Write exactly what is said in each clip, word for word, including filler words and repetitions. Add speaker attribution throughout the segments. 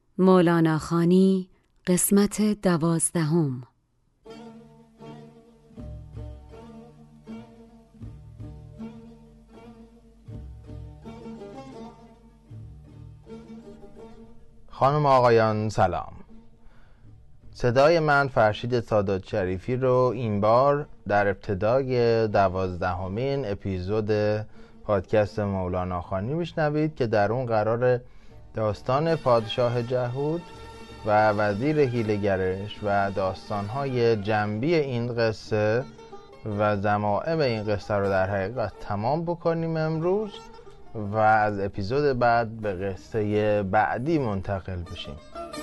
Speaker 1: مولانا خوانی قسمت دوازدهم.
Speaker 2: خانم آقایان سلام. صدای من فرشید سادات شریفی رو این بار در ابتدای دوازدهمین اپیزود پادکست مولانا خوانی میشنوید که در اون قرار داستان پادشاه جهود و وزیر حیله‌گرش و داستان‌های جنبی این قصه و ضمائم این قصه رو در حقیقت تمام بکنیم امروز و از اپیزود بعد به قصه بعدی منتقل بشیم.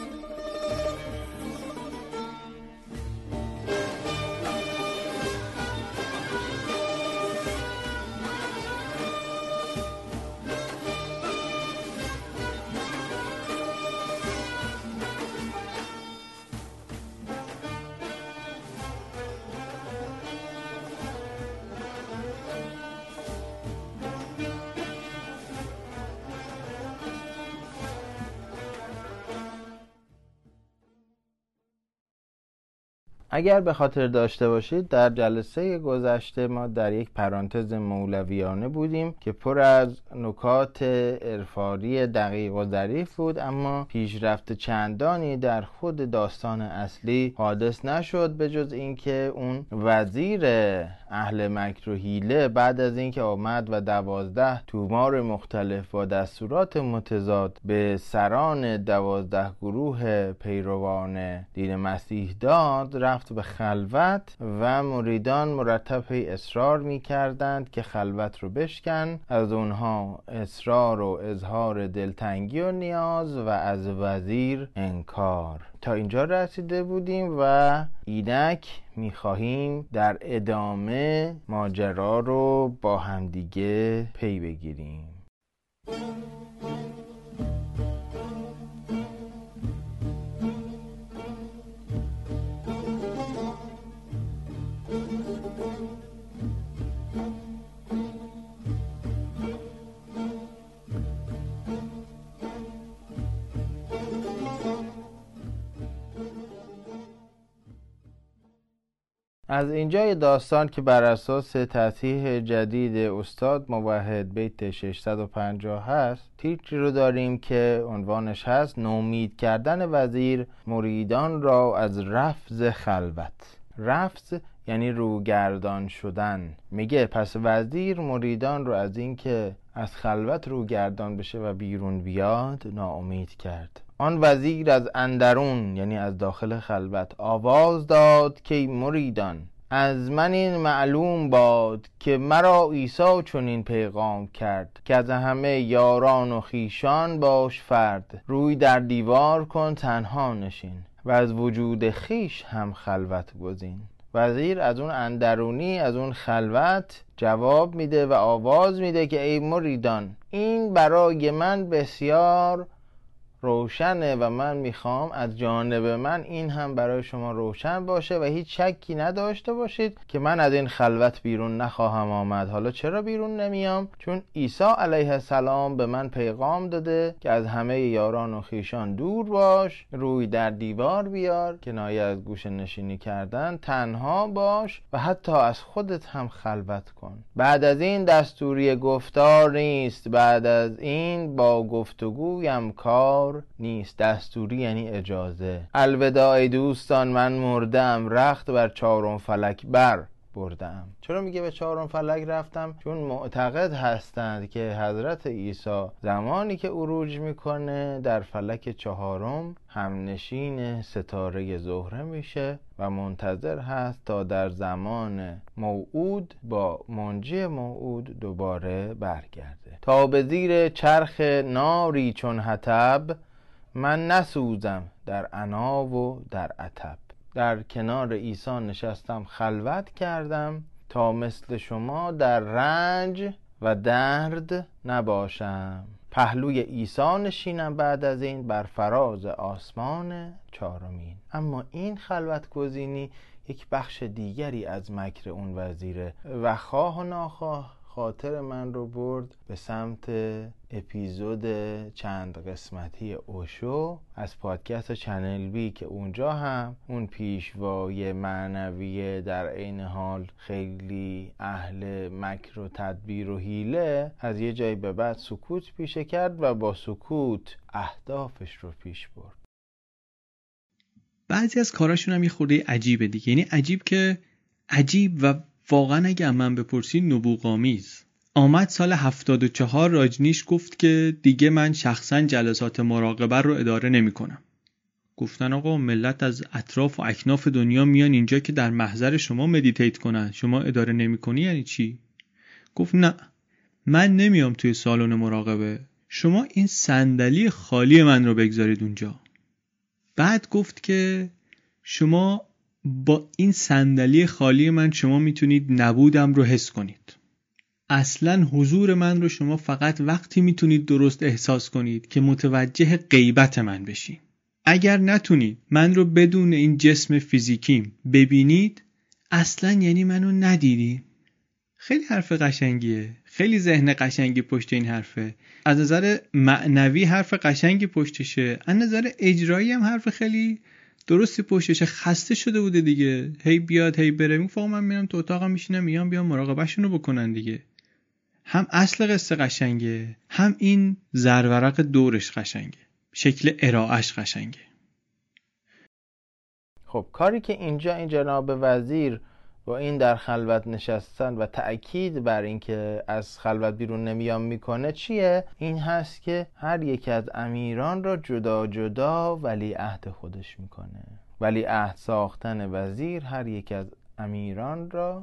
Speaker 2: اگر به خاطر داشته باشید در جلسه گذشته ما در یک پرانتز مولویانه بودیم که پر از نکات عرفانی دقیق و ظریف بود، اما پیشرفت چندانی در خود داستان اصلی حادث نشد به جز اینکه اون وزیر اهل مکر و حیله بعد از اینکه آمد و دوازده تومار مختلف با دستورات متضاد به سران دوازده گروه پیروان دین مسیح داد، رفت به خلوت و مریدان مرتب اصرار می کردند که خلوت رو بشکن. از اونها اصرار و اظهار دلتنگی و نیاز و از وزیر انکار. تا اینجا رسیده بودیم و اینک می خواهیم در ادامه ماجرا رو با همدیگه پی بگیریم. از اینجای داستان که بر اساس تصحیح جدید استاد موحد بیت ششصد و پنجاه هست، تیتری رو داریم که عنوانش هست نومید کردن وزیر مریدان را از رفض خلوت. رفض یعنی روگردان شدن. میگه پس وزیر مریدان رو از این که از خلوت روگردان بشه و بیرون بیاد ناامید کرد. آن وزیر از اندرون یعنی از داخل خلوت آواز داد که مریدان از من این معلوم باد که مرا عیسی چنین پیغام کرد که از همه یاران و خیشان باش فرد، روی در دیوار کن تنها نشین و از وجود خیش هم خلوت گزین. وزیر از اون اندرونی از اون خلوت جواب میده و آواز میده که ای مریدان، این برای من بسیار روشنه و من میخوام از جانب من این هم برای شما روشن باشه و هیچ شکی نداشته باشید که من از این خلوت بیرون نخواهم آمد. حالا چرا بیرون نمیام؟ چون عیسی علیه السلام به من پیغام داده که از همه یاران و خیشان دور باش، روی در دیوار بیار، کنایه از گوشه نشینی کردن، تنها باش و حتی از خودت هم خلوت کن. بعد از این دستوری گفتار نیست، بعد از این با گفتگویم کار نیست. دستوری یعنی اجازه. الوداع دوستان، من مردم، رخت بر چهارم فلک بر بردم. چرا میگه به چهارم فلک رفتم؟ چون معتقد هستند که حضرت عیسی زمانی که عروج میکنه در فلک چهارم همنشین ستاره زهره میشه و منتظر هست تا در زمان موعود با منجی موعود دوباره برگرده. تا به زیر چرخ ناری چون حطب، من نسوزم در عنا و در عتب. در کنار عیسی نشستم خلوت کردم تا مثل شما در رنج و درد نباشم. پهلوی عیسی نشینم بعد از این بر فراز آسمان چهارمین. اما این خلوت گزینی یک بخش دیگری از مکر اون وزیره و خواه و ناخواه خاطر من رو برد به سمت اپیزود چند قسمتی اوشو از پادکست چنل بی که اونجا هم اون پیشوای معنویه در عین حال خیلی اهل مکر و تدبیر و حیله از یه جایی به بعد سکوت پیشه کرد و با سکوت اهدافش رو پیش برد.
Speaker 3: بعضی از کاراشون هم یه خورده عجیبه دیگه، یعنی عجیب که عجیب و واقعا اگه من بپرسی نبوغامیز. آمد سال هفتاد و چهار راجنیش گفت که دیگه من شخصا جلسات مراقبه رو اداره نمی کنم. گفتن آقا ملت از اطراف و اکناف دنیا میان اینجا که در محضر شما مدیتیت کنن، شما اداره نمی کنی یعنی چی؟ گفت نه، من نمیام توی سالن مراقبه، شما این صندلی خالی من رو بگذارید اونجا. بعد گفت که شما با این صندلی خالی من شما میتونید نبودم رو حس کنید. اصلا حضور من رو شما فقط وقتی میتونید درست احساس کنید که متوجه غیبت من بشین. اگر نتونید من رو بدون این جسم فیزیکیم ببینید، اصلا یعنی منو ندیدید. خیلی حرف قشنگیه، خیلی ذهن قشنگی پشت این حرفه. از نظر معنوی حرف قشنگی پشتشه، از نظر اجرایی هم حرف خیلی درستی پشتشه. خسته شده بوده دیگه، هی بیاد هی بره. میگم من میرم تو اتاقم میشینم میام بیام مراقبهشونو بکنن دیگه. هم اصل قصه قشنگه، هم این زرورق دورش قشنگه، شکل ارائهش قشنگه.
Speaker 2: خب کاری که اینجا این جناب وزیر با این در خلوت نشستن و تأکید بر این که از خلوت بیرون نمیام میکنه چیه؟ این هست که هر یک از امیران را جدا جدا ولی عهد خودش میکنه. ولی عهد ساختن وزیر هر یک از امیران را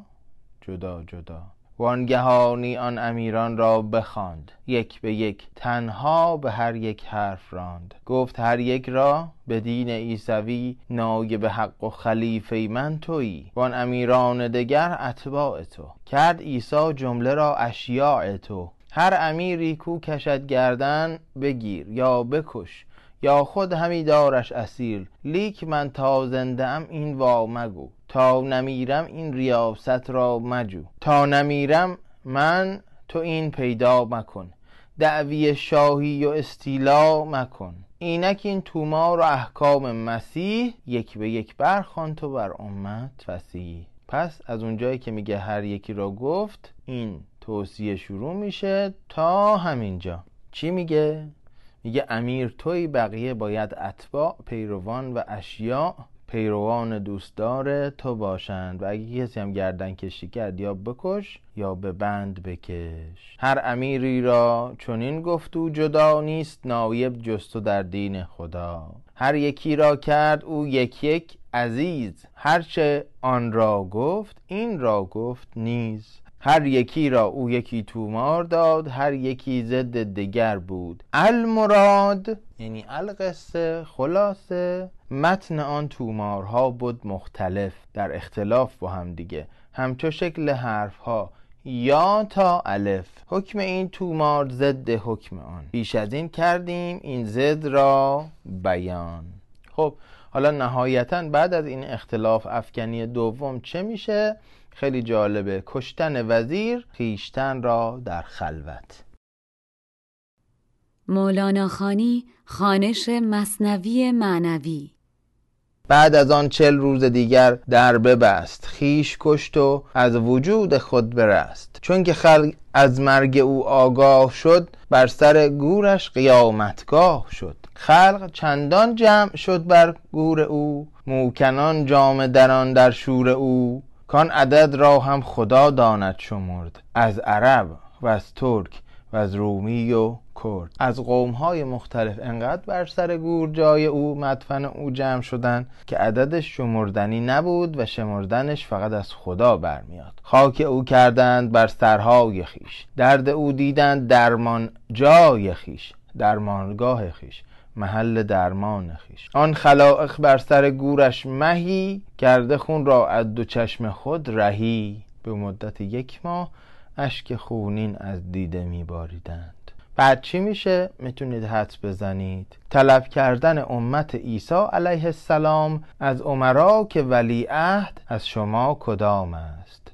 Speaker 2: جدا جدا. وانگهانی آن امیران را بخواند، یک به یک تنها به هر یک حرف راند. گفت هر یک را به دین عیسوی نایب حق و خلیفه من تویی، وان امیران دگر اتباع تو. کرد عیسی جمله را اشیاع تو. هر امیری کو کشد گردن بگیر یا بکش، یا خود همی دارش اسیر. لیک من تا زنده ام این وا مگو، تا نمیرم این ریاست را مجو. تا نمیرم من تو این پیدا مکن، دعوی شاهی و استیلا مکن. اینک این تومار و احکام مسیح، یک به یک برخوان تو بر امت فصیح. پس از اونجایی که میگه هر یکی را گفت، این توصیه شروع میشه تا همینجا. چی میگه؟ میگه امیر توی، بقیه باید اتباع، پیروان و اشیاء پیروان دوستدار تو باشند. و اگه کسی هم گردن کشی کرد یا بکش یا به بند بکش. هر امیری را چنین گفتو جدا، نیست نایب جستو در دین خدا. هر یکی را کرد او یک یک عزیز، هرچه آن را گفت این را گفت نیز. هر یکی را او یکی تومار داد، هر یکی ضد دیگر بود. المراد یعنی القصه، خلاصه متن آن تومارها بود مختلف، در اختلاف با هم دیگه، همچو شکل حرفها یا تا الف. حکم این تومار ضد حکم آن، بیش از این کردیم این ضد را بیان. خب حالا نهایتاً بعد از این اختلاف افکنی دوم چه میشه؟ خیلی جالبه. کشتن وزیر، خیشتن را در خلوت.
Speaker 1: مولانا خانی خوانش مثنوی معنوی.
Speaker 2: بعد از آن چل روز دیگر در ببست، خیش کشت و از وجود خود برست. چون که خلق از مرگ او آگاه شد، بر سر گورش قیامتگاه شد. خلق چندان جمع شد بر گور او، موکنان جامه دران در شور او. کان عدد را هم خدا داند شمرد، از عرب و از ترک و از رومی و کرد. از قوم‌های مختلف انقدر بر سر گور جای او مدفن او جمع شدن که عددش شمردنی نبود و شمردنش فقط از خدا برمیاد. خاک او کردند بر سرهای خیش، درد او دیدند درمان جای خیش، درمانگاه خیش، محل درمان خیش. آن خلائق بر سر گورش مهی، کرده خون را از دو چشم خود رهی. به مدت یک ماه اشک خونین از دیده می‌باریدند. بعد چی میشه؟ میتونید حدس بزنید. طلب کردن امت عیسی علیه السلام از امرا که ولی عهد از شما کدام است.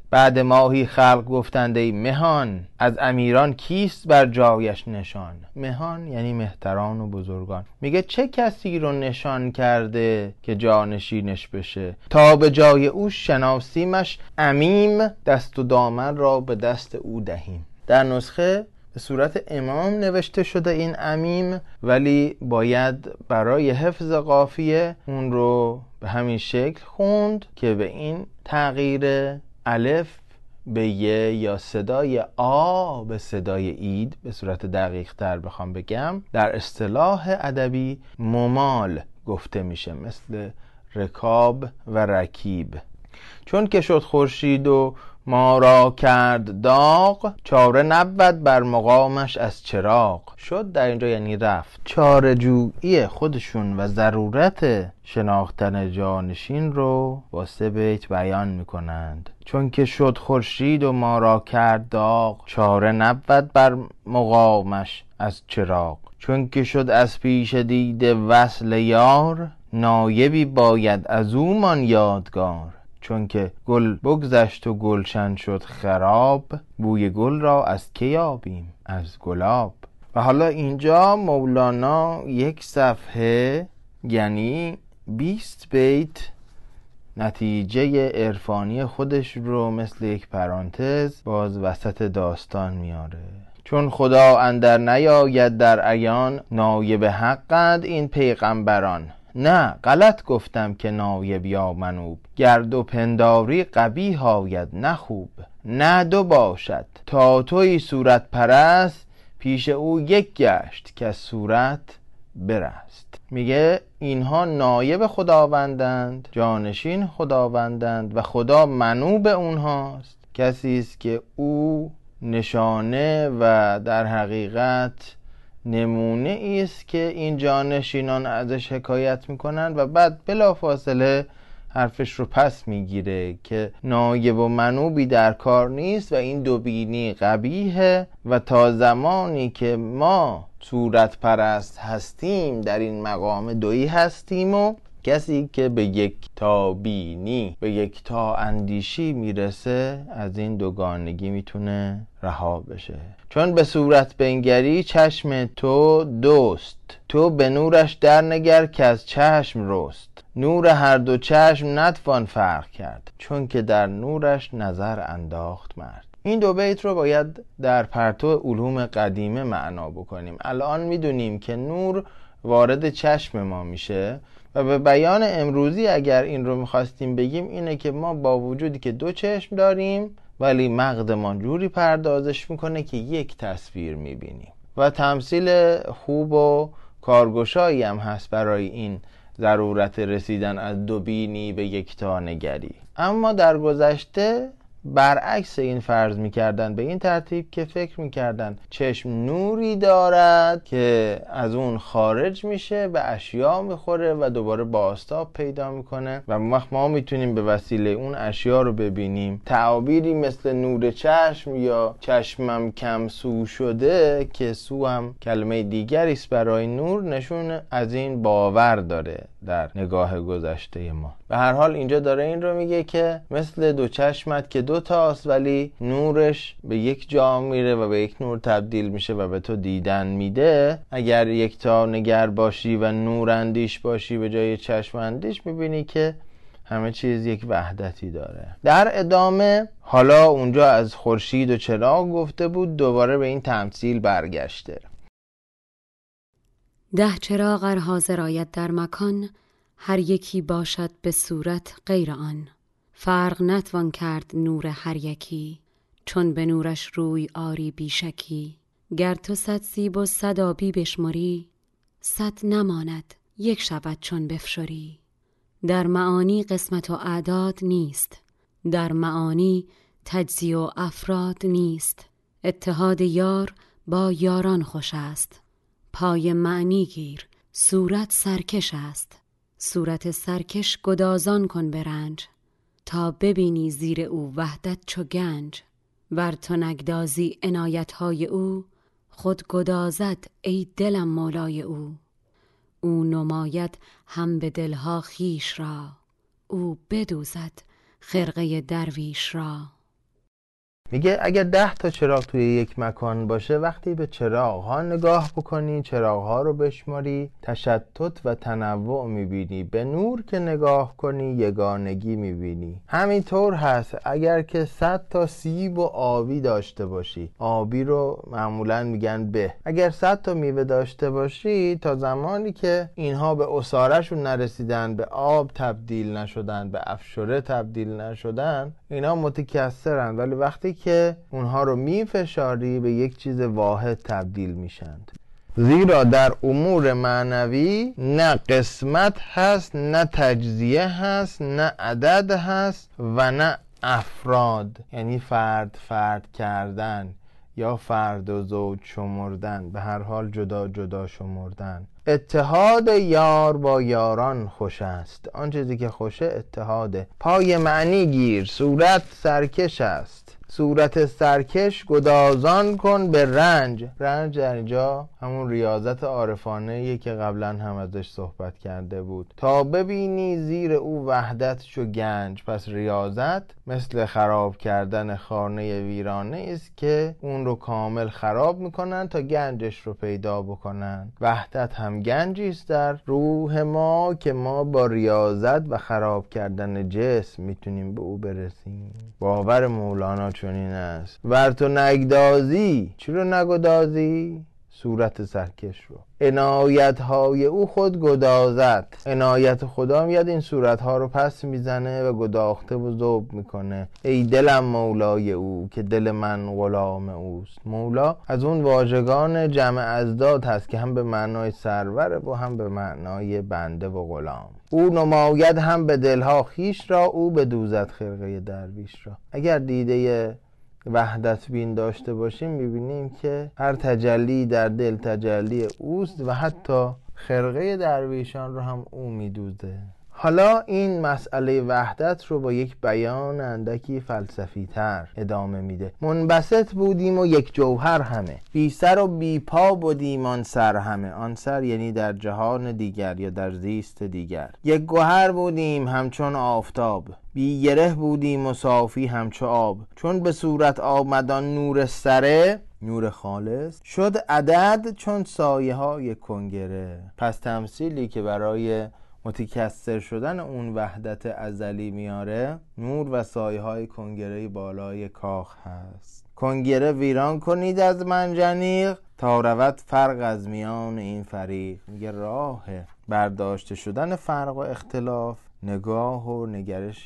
Speaker 2: بعد ماهی خلق گفتند ای مهان، از امیران کیست بر جایش نشان. مهان یعنی مهتران و بزرگان. میگه چه کسی رو نشان کرده که جانشینش بشه، تا به جای او شناسیمش امیم، دست و دامن را به دست او دهیم. در نسخه به صورت امام نوشته شده این امیم، ولی باید برای حفظ قافیه اون رو به همین شکل خوند که به این تغییر الف به ی یا صدای آ به صدای اید به صورت دقیق تر بخوام بگم در اصطلاح ادبی ممال گفته میشه، مثل رکاب و رکیب. چون که شد خورشید و ما را کرد داغ، چاره نبود بر مقامش از چراغ. شد در اینجا یعنی رفت. چاره جویی خودشون و ضرورت شناختن جانشین رو با سه بیت بیان میکنند. چون که شد خورشید و ما را کرد داغ، چاره نبود بر مقامش از چراغ. چون که شد از پیش دیده وصل یار، نایبی باید از او مان یادگار. چون که گل بگذشت و گلشن شد خراب، بوی گل را از که یابیم؟ از گلاب. و حالا اینجا مولانا یک صفحه یعنی بیست بیت نتیجه عرفانی خودش رو مثل یک پرانتز باز وسط داستان میاره. چون خدا اندر نیاید در عیان، نایب حقند این پیغمبران. نه غلط گفتم که نایب یا منوب، گرد و پنداری قبیح آید نه خوب. نه دو باشد تا توی صورت پرست، پیش او یک گشت که صورت برست. میگه اینها نایب خداوندند، جانشین خداوندند و خدا منوب اونهاست. کسی است که او نشانه و در حقیقت نمونه است که این جانشینان ازش حکایت میکنن و بعد بلافاصله حرفش رو پس میگیره که نایب و منوبی در کار نیست و این دو بینی قبیحه و تا زمانی که ما صورت پرست هستیم در این مقام دویی هستیم و کسی که به یک تا بینی به یک تا اندیشی میرسه از این دوگانگی میتونه رها بشه. چون به صورت بنگری چشم تو دوست، تو به نورش در نگر که از چشم رست. نور هر دو چشم نتوان فرق کرد، چون که در نورش نظر انداخت مرد. این دو بیت رو باید در پرتو علوم قدیمه معنا بکنیم. الان میدونیم که نور وارد چشم ما میشه و به بیان امروزی اگر این رو میخواستیم بگیم اینه که ما با وجودی که دو چشم داریم ولی مغزمان جوری پردازش میکنه که یک تصویر میبینیم و تمثیل خوب و کارگشایی هم هست برای این ضرورت رسیدن از دو بینی به یک تا نگری. اما در گذشته برعکس این فرض میکردن به این ترتیب که فکر میکردن چشم نوری دارد که از اون خارج میشه به اشیا میخوره و دوباره بازتاب پیدا میکنه و ما میتونیم به وسیله اون اشیا رو ببینیم. تعابیری مثل نور چشم یا چشمم کم سو شده که سو هم کلمه دیگری است برای نور نشون از این باور داره در نگاه گذشته ما. به هر حال اینجا داره این رو میگه که مثل دو چشمت که دو تاست ولی نورش به یک جا میره و به یک نور تبدیل میشه و به تو دیدن میده. اگر یک تا نگر باشی و نور اندیش باشی به جای چشم اندیش میبینی که همه چیز یک وحدتی داره. در ادامه حالا اونجا از خورشید و چراغ گفته بود، دوباره به این تمثیل برگشته.
Speaker 1: ده چراغ ار حاضر آید در مکان، هر یکی باشد به صورت غیر آن. فرق نتوان کرد نور هر یکی، چون به نورش روی آری بیشکی. گر تو صد سیب و صد آبی بشمری، صد نماند یک شود چون بفشری. در معانی قسمت و اعداد نیست، در معانی تجزیه و افراد نیست. اتحاد یار با یاران خوش است، پای معنی گیر صورت سرکش است. صورت سرکش گدازان کن برنج، تا ببینی زیر او وحدت چو گنج. ور تو نگدازی عنایتهای او، خود گدازد ای دلم مولای او. او نماید هم به دلها خیش را، او بدوزد خرقه درویش را.
Speaker 2: میگه اگر ده تا چراغ توی یک مکان باشه، وقتی به چراغ ها نگاه بکنی، چراغ ها رو بشماری، تشتت و تنوع میبینی. به نور که نگاه کنی، یگانگی میبینی. همینطور هست اگر که صد تا سیب و آبی داشته باشی، آبی رو معمولا میگن به. اگر صد تا میوه داشته باشی، تا زمانی که اینها به عصاره‌شون نرسیدن، به آب تبدیل نشدن، به افشوره تبدیل نشدن، اینا متکثرن. ولی وقتی که اونها رو میفشاری، به یک چیز واحد تبدیل میشند. زیرا در امور معنوی نه قسمت هست، نه تجزیه هست، نه عدد هست و نه افراد، یعنی فرد فرد کردن یا فرد و زوج شمردن، به هر حال جدا جدا شمردن. اتحاد یار با یاران خوش است. آن چیزی که خوشه اتحاده. پای معنی گیر، صورت سرکش است. صورت سرکش گدازان کن به رنج. رنج در اینجا همون ریاضت عارفانه‌ایه که قبلا هم ازش صحبت کرده بود. تا ببینی زیر او وحدت شو گنج. پس ریاضت مثل خراب کردن خانه ویرانه است که اون رو کامل خراب میکنن تا گنجش رو پیدا بکنن. وحدت هم گنجی است در روح ما که ما با ریاضت و خراب کردن جسم میتونیم به او برسیم. باور مولانا چنین است. ور تو نگدازی، چی رو نگدازی؟ صورت سرکش رو. عنایت های او خود گدازد. عنایت خدا میاد این صورت ها رو پس میزنه و گداخته و ذوب میکنه. ای دلم مولای او که دل من غلام اوست. مولا از اون واژگان جمع ازداد هست که هم به معنای سروره و هم به معنای بنده و غلام. او نماید هم به دلها خیش را، او به دوزد خرقه درویش را. اگر دیده وحدت بین داشته باشیم، میبینیم که هر تجلی در دل تجلی اوست و حتی خرقه درویشان رو هم او میدوزه. حالا این مسئله وحدت رو با یک بیان اندکی فلسفی تر ادامه میده. منبسط بودیم و یک جوهر همه، بی سر و بی پا بودیم آن سر همه. آن سر یعنی در جهان دیگر یا در زیست دیگر. یک گوهر بودیم همچون آفتاب، بی گره بودیم و صافی همچو آب. چون به صورت آمدان نور سره، نور خالص، شد عدد چون سایه های کنگره. پس تمثیلی که برای متکثر شدن اون وحدت ازلی میاره، نور و سایه های کنگره بالای کاخ هست. کنگره ویران کنید از منجنیق، تا رود فرق از میان این فریق. میگه راه برداشته شدن فرق و اختلاف نگاه و نگرش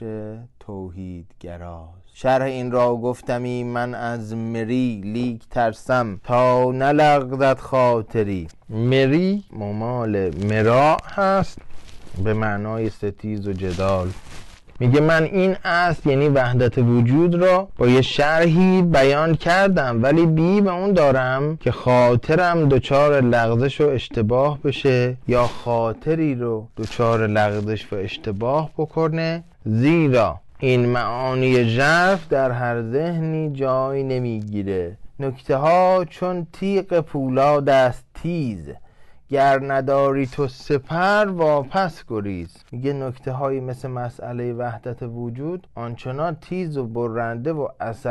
Speaker 2: توحید گراست. شرح این را گفتمی من از مری، لیک ترسم تا نلغزد خاطری. مری ممال مرا هست به معنای ستیز و جدال. میگه من این اصل یعنی وحدت وجود را با یه شرحی بیان کردم، ولی بی به اون دارم که خاطرم دچار لغزش و اشتباه بشه یا خاطری رو دچار لغزش و اشتباه بکنه. زیرا این معانی ژرف در هر ذهنی جای نمیگیره. نکته ها چون تیغ پولاد است تیز، گر نداری تو سپر واپس گریز. میگه نکته هایی مثل مسئله وحدت وجود آنچنان تیز و برنده و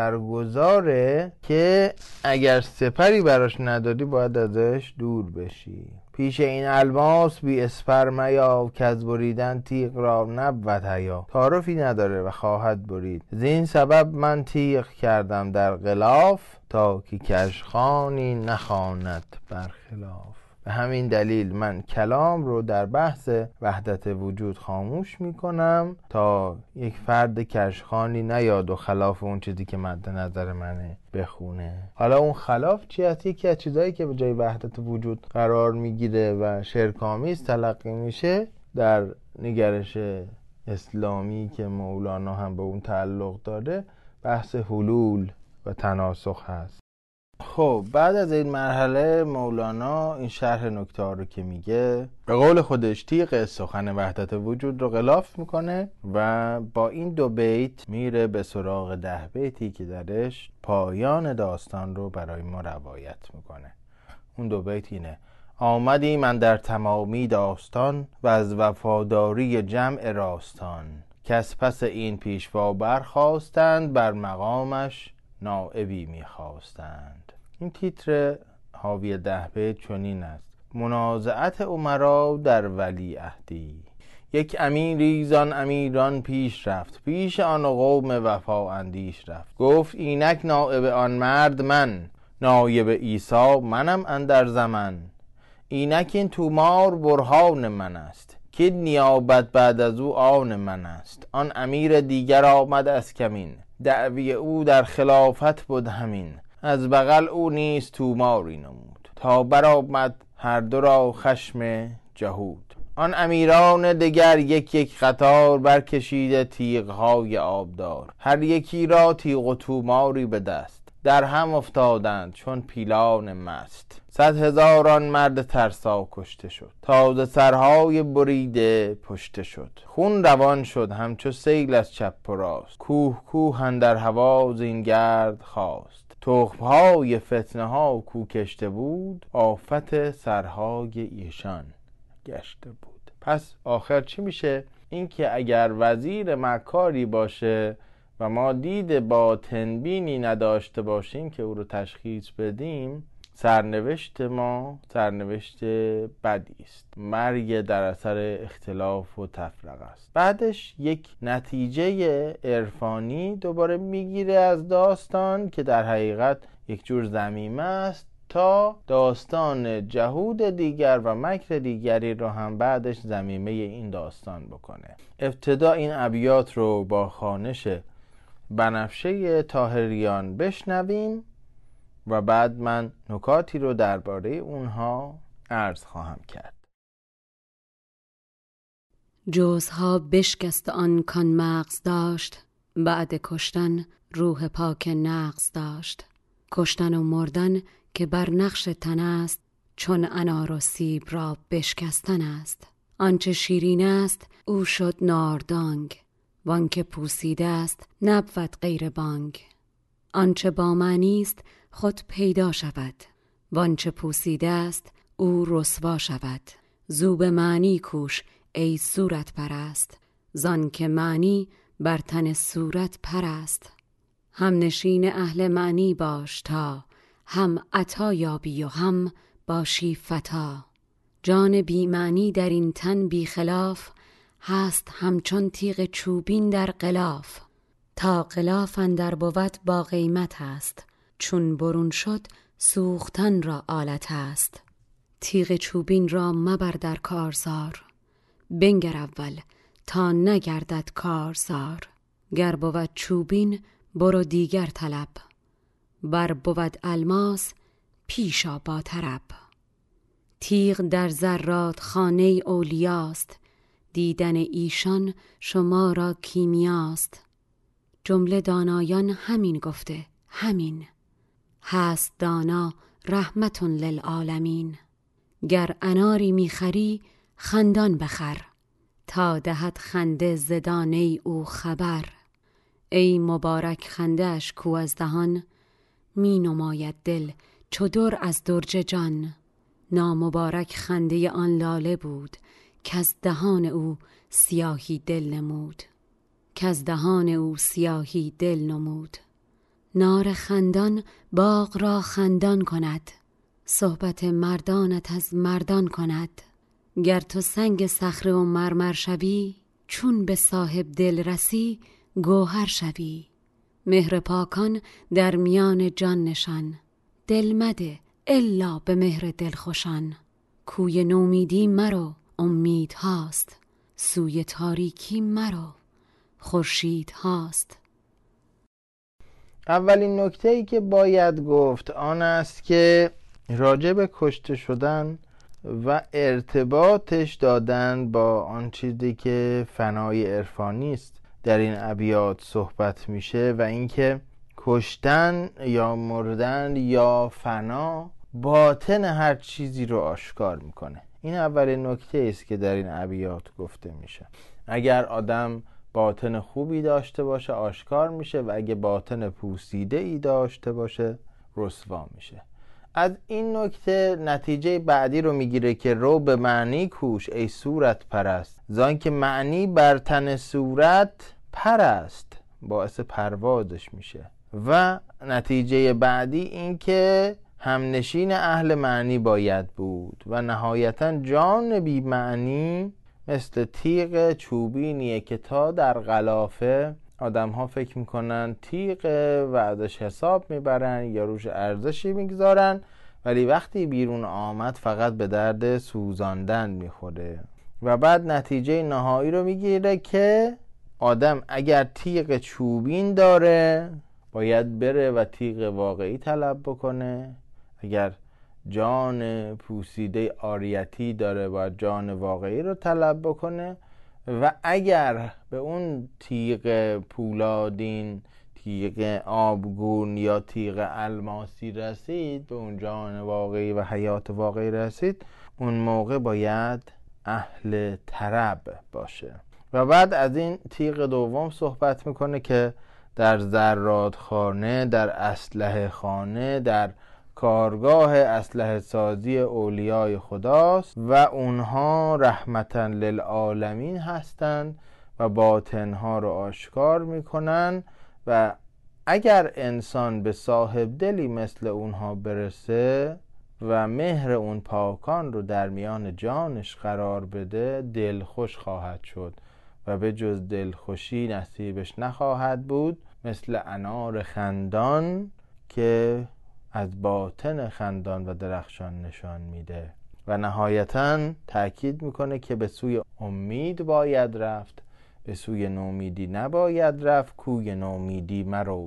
Speaker 2: اثرگذاره که اگر سپری براش نداری باید ازش دور بشی. پیش این الماس بی اسپر میا، که از بریدن تیغ را نبود حیا. تعارفی نداره و خواهد برید. زین سبب من تیغ کردم در غلاف، تا که کژخوانی نخواند برخلاف. به همین دلیل من کلام رو در بحث وحدت وجود خاموش میکنم تا یک فرد کژخوانی نیاد و خلاف اون چیزی که مد نظر منه بخونه. حالا اون خلاف چی هست؟ یکی از چیزایی که به جای وحدت وجود قرار میگیره و شرک‌آمیز تلقی میشه در نگرش اسلامی که مولانا هم به اون تعلق داره، بحث حلول و تناسخ هست. خب بعد از این مرحله مولانا این شرح نکته رو که میگه، به قول خودش تیغ سخن وحدت وجود رو غلاف میکنه و با این دو بیت میره به سراغ ده بیتی که درش پایان داستان رو برای ما روایت میکنه. اون دو بیت اینه: آمدی من در تمامی داستان، و از وفاداری جمع راستان. که از پس این پیشوا برخواستند، بر مقامش نائبی میخواستند. این تیتر حاوی ده بیت چنین است: منازعت امرا در ولیعهدی. یک امیری زان امیران پیش رفت، پیش آن قوم وفا اندیش رفت. گفت اینک نائب آن مرد من، نایب عیسی منم اندر زمن. اینک این تومار برهان من است، که نیابت بعد از او آن من است. آن امیر دیگر آمد از کمین، دعوی او در خلافت بود همین. از بغل او نیز توماری نمود، تا برآمد هر دو را خشم جهود. آن امیران دگر یک یک قطار، برکشیده تیغهای آبدار. هر یکی را تیغ و توماری به دست، در هم افتادند چون پیلان مست. صد هزاران مرد ترسا کشته شد، تازه سرهای بریده پشته شد. خون روان شد همچو سیل از چپ و راست، کوه کوه اندر هوا زین گرد خاست. تخمهای فتنه ها کو کشته بود، آفت سرهای ایشان گشته بود. پس آخر چی میشه؟ این که اگر وزیر مکاری باشه و ما دید با تنبینی نداشته باشیم که او رو تشخیص بدیم، سرنوشت ما سرنوشت بدی است، مرگ در اثر اختلاف و تفرقه است. بعدش یک نتیجه عرفانی دوباره میگیره از داستان که در حقیقت یک جور ضمیمه است، تا داستان جهود دیگر و مکر دیگری رو هم بعدش ضمیمه این داستان بکنه. ابتدا این ابیات رو با خوانش بنفشه طاهریان بشنویم و بعد من نکاتی رو درباره اونها عرض خواهم کرد.
Speaker 1: جزها بشکست آن کان مغز داشت، بعد کشتن روح پاک نغز داشت. کشتن و مردن که بر نقش تن است، چون انار و سیب را بشکستن است. آنچه شیرین است او شد ناردانگ، وانکه پوسیده است نبود غیر بانگ. آنچه با معنی است خود پیدا شود، وانچه پوسیده است او رسوا شود. زو به معنی کوش ای صورت پرست، زان که معنی بر تن صورت پرست. هم نشین اهل معنی باش تا، هم عطا یابی و هم باشی فتا. جان بی معنی در این تن بی خلاف، هست همچون تیغ چوبین در غلاف. تا غلاف اندر بود با قیمت است، چون برون شد سوختن را آلت است. تیغ چوبین را مبر در کارزار، بنگر اول تا نگردد کارزار. گر بود چوبین برو دیگر طلب، بر بود الماس پیشا با طرب. تیغ در ذرات خانه اولیاست، دیدن ایشان شما را کیمیاست. جمله دانایان همین گفته همین، هست دانا رحمت للعالمین. گر اناری میخری خندان بخر، تا دهد خنده ز دانه او خبر. ای مبارک خنده اش کو از دهان، می نماید دل چو در از درج جان. نامبارک خنده آن لاله بود، کز دهان او سیاهی دل نمود. کز دهان او سیاهی دل نمود. نار خندان باغ را خندان کند، صحبت مردانت از مردان کند. گر تو سنگ صخره و مرمر شوی، چون به صاحب دل رسی گوهر شوی. مهر پاکان در میان جان نشان، دل مده الا به مهر دلخوشان. کوی نومیدی مرو امید هاست، سوی تاریکی مرو خورشید هاست.
Speaker 2: اولین نکته ای که باید گفت آن است که راجع به کشته شدن و ارتباطش دادن با آن چیزی که فنای عرفانی است در این ابیات صحبت میشه، و اینکه کشتن یا مردن یا فنا باطن هر چیزی رو آشکار میکنه. این اولین نکته است که در این ابیات گفته میشه. اگر آدم باطن خوبی داشته باشه آشکار میشه، و اگه باطن پوسیده ای داشته باشه رسوا میشه. از این نکته نتیجه بعدی رو میگیره که رو به معنی کوش ای صورت پرست، زان که معنی بر تن صورت پرست، باعث پروازش میشه و نتیجه بعدی این که همنشین اهل معنی باید بود و نهایتا جان بی معنی مثل تیغ چوبینیه که تا در غلافه آدم ها فکر میکنن تیغ و ازش حساب میبرن یا روش ارزشی میگذارن، ولی وقتی بیرون آمد فقط به درد سوزاندن میخوره و بعد نتیجه نهایی رو میگیره که آدم اگر تیغ چوبین داره باید بره و تیغ واقعی طلب بکنه، اگر جان پوسیده عاریتی داره باید جان واقعی رو طلب بکنه و اگر به اون تیغ پولادین، تیغ آبگون یا تیغ الماسی رسید، به اون جان واقعی و حیات واقعی رسید، اون موقع باید اهل طرب باشه. و بعد از این تیغ دوم صحبت میکنه که در ذرات خانه، در اسلحه خانه، در کارگاه اسلحه سازی اولیای خداست و اونها رحمتاً للعالمین هستند و باطنها رو آشکار میکنن و اگر انسان به صاحب دلی مثل اونها برسه و مهر اون پاکان رو در میان جانش قرار بده، دلخوش خواهد شد و به جز دلخوشی نصیبش نخواهد بود، مثل انار خندان که از باطن خندان و درخشان نشان میده. و نهایتاً تأکید میکنه که به سوی امید باید رفت، به سوی نومیدی نباید رفت. کوی نومیدی مرو،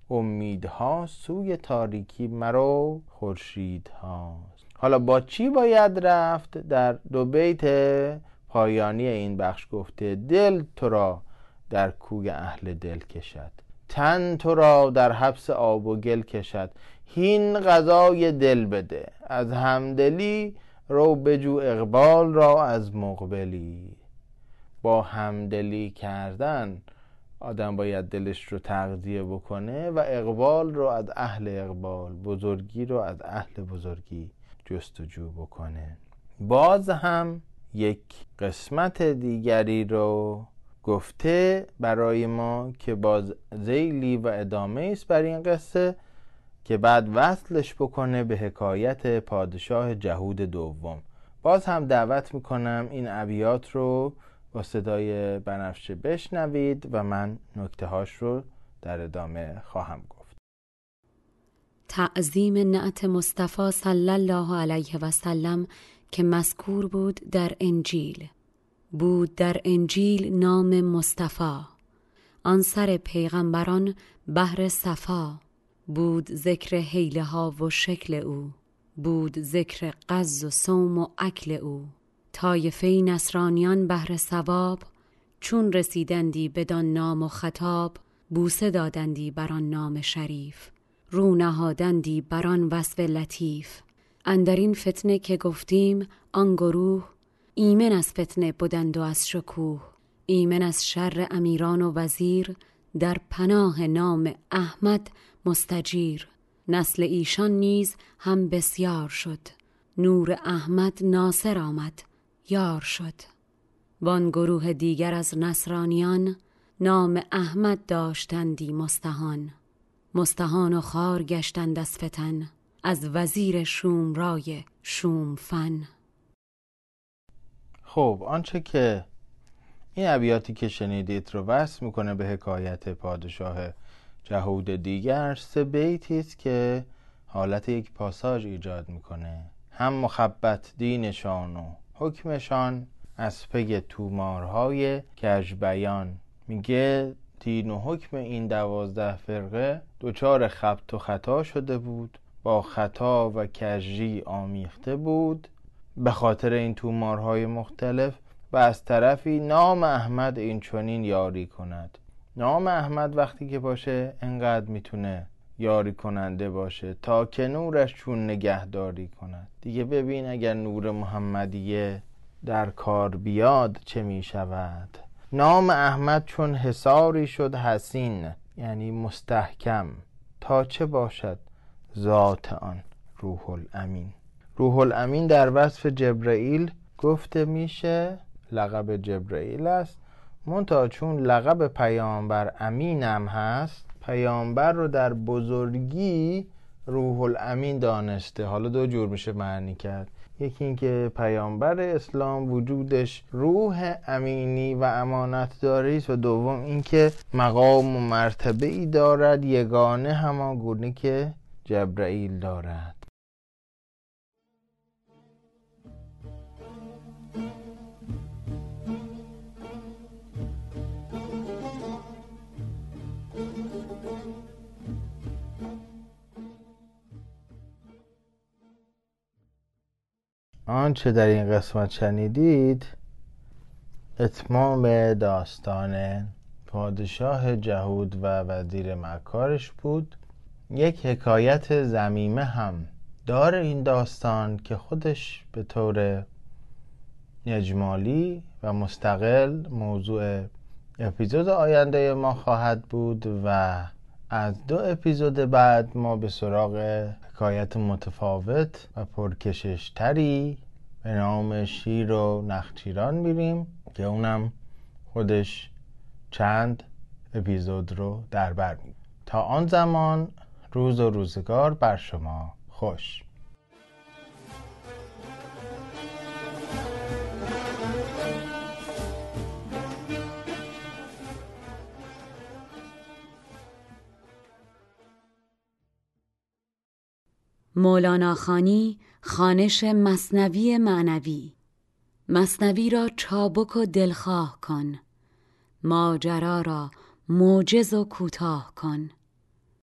Speaker 2: امیدها سوی تاریکی مرو، خورشیدهاست. حالا با چی باید رفت؟ در دو بیت پایانی این بخش گفته دل تو را در کوی اهل دل کشد، تن تو را در حبس آب و گل کشد، هین غذای دل بده، از همدلی رو بجو اقبال را از مقبلی. با همدلی کردن آدم باید دلش رو تغذیه بکنه و اقبال رو از اهل اقبال، بزرگی رو از اهل بزرگی جستجو بکنه. باز هم یک قسمت دیگری رو گفته برای ما که باز ذیلی و ادامه است بر این قصه که بعد وصلش بکنه به حکایت پادشاه جهود دوم. باز هم دعوت میکنم این ابیات رو با صدای بنفشه بشنوید و من نکته هاش رو در ادامه خواهم گفت.
Speaker 1: تعظیم نعت مصطفی صلی الله علیه و سلم که مذکور بود در انجیل. بود در انجیل نام مصطفی، آن سر پیغمبران بحر صفا. بود ذکر حیله ها و شکل او، بود ذکر غز و صوم و اکل او. طایفه نصرانیان بهر ثواب، چون رسیدندی بدان نام و خطاب. بوسه دادندی بر آن نام شریف، رو نهادندی بر آن وصف لطیف. اندر این فتنه که گفتیم آن گروه، ایمن از فتنه بدند و از شکوه. ایمن از شر امیران و وزیر، در پناه نام احمد مستجیر. نسل ایشان نیز هم بسیار شد، نور احمد ناصر آمد یار شد. وان گروه دیگر از نصرانیان، نام احمد داشتندی مستهان. مستهان و خوار گشتند از فتن، از وزیر شومرای شوم فن.
Speaker 2: خب آنچه که این ابیاتی که شنیدید رو وصل میکنه به حکایت پادشاه جهود دیگر، سه بیتی است که حالت یک پاساژ ایجاد میکنه. هم مخبط دینشان و حکمشان، از پی تومارهای کژ بیان. میگه دین و حکم این دوازده فرقه دچار خبط و خطا شده بود، با خطا و کژی آمیخته بود به خاطر این تومارهای مختلف. و از طرفی نام احمد این چنین یاری کند. نام احمد وقتی که باشه انقدر میتونه یاری کننده باشه تا که نورش چون نگهداری کند. دیگه ببین اگر نور محمدیه در کار بیاد چه میشود. نام احمد چون حصاری شد حصین، یعنی مستحکم، تا چه باشد ذات آن روح الامین. روح الامین در وصف جبرائیل گفته میشه، لقب جبرائیل است، منتها چون لقب پیامبر امینم هست، پیامبر رو در بزرگی روح الامین دانسته. حالا دو جور میشه معنی کرد، یکی این که پیامبر اسلام وجودش روح امینی و امانتداری است، و دوم این که مقام و مرتبه ای دارد یگانه همان گونه که جبرائیل دارد. آنچه در این قسمت شنیدید اتمام داستان پادشاه جهود و وزیر مکارش بود. یک حکایت ضمیمه هم داره این داستان که خودش به طور اجمالی و مستقل موضوع اپیزود آینده ما خواهد بود، و از دو اپیزود بعد ما به سراغ حکایت متفاوت و پرکشش تری به نام شیر و نخچیران میریم که اونم خودش چند اپیزود رو در بر میگیره. تا آن زمان روز و روزگار بر شما خوش.
Speaker 1: مولانا خانی خوانش مثنوی معنوی. مثنوی را چابک و دلخواه کن، ماجرا را موجز و کوتاه کن.